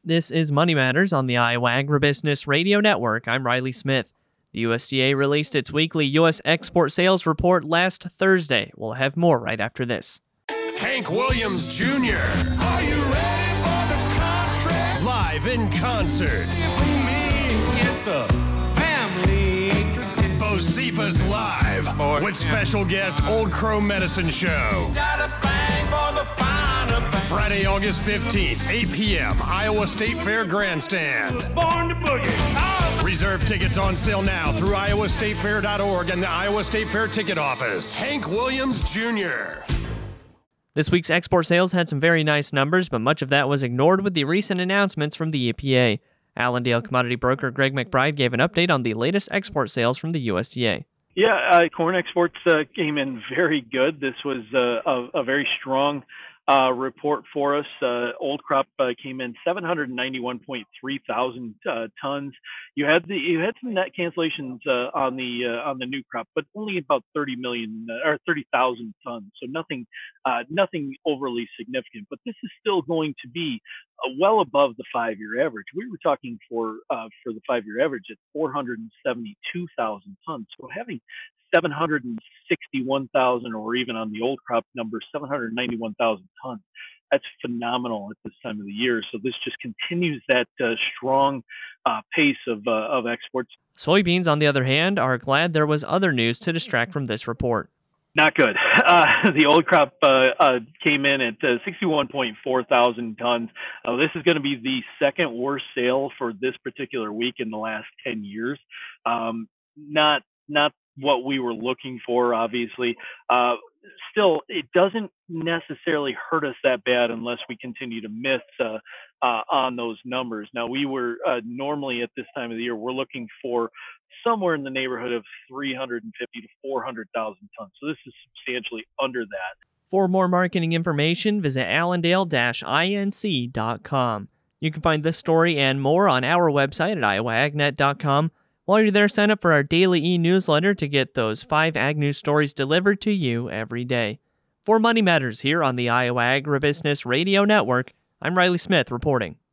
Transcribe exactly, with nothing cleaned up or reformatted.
This is Money Matters on the Iowa Agribusiness Radio Network. I'm Riley Smith. The U S D A released its weekly U S export sales report last Thursday. We'll have more right after this. Hank Williams Junior Are you ready for the contract? Live in concert. It's a family tradition. Bocephus Live Boy, with yeah. special guest Old Crow Medicine Show. Got a thing for the finer things. Friday, August fifteenth, eight p.m., Iowa State Fair Grandstand. Born to boogie. Oh, Reserve tickets on sale now through iowa state fair dot org and the Iowa State Fair Ticket Office. Hank Williams Junior This week's export sales had some very nice numbers, but much of that was ignored with the recent announcements from the E P A. Allendale commodity broker Greg McBride gave an update on the latest export sales from the U S D A. Yeah, uh, corn exports uh, came in very good. This was uh, a, a very strong uh, report for us. Uh, old crop uh, came in seven hundred ninety-one point three thousand uh, tons. You had the you had some net cancellations uh, on the uh, on the new crop, but only about thirty million uh, or thirty thousand tons. So nothing uh, nothing overly significant. But this is still going to be uh, well above the five-year average. We were talking for uh, for the five-year average at four hundred seventy-two thousand tons. So having seven hundred sixty-one thousand, or even on the old crop number, seven hundred ninety-one thousand tons. That's phenomenal at this time of the year. So this just continues that uh, strong uh, pace of uh, of exports. Soybeans, on the other hand, are glad there was other news to distract from this report. Not good. Uh, the old crop uh, uh, came in at uh, sixty-one point four thousand tons. Uh, this is going to be the second worst sale for this particular week in the last ten years. Um, not not what we were looking for, obviously. Uh, still, it doesn't necessarily hurt us that bad unless we continue to miss uh, uh, on those numbers. Now, we were uh, normally at this time of the year, we're looking for somewhere in the neighborhood of three hundred fifty to four hundred thousand tons. So this is substantially under that. For more marketing information, visit allendale dash inc dot com. You can find this story and more on our website at iowa agnet dot com. While you're there, sign up for our daily e-newsletter to get those five Ag News stories delivered to you every day. For Money Matters here on the Iowa Agribusiness Radio Network, I'm Riley Smith reporting.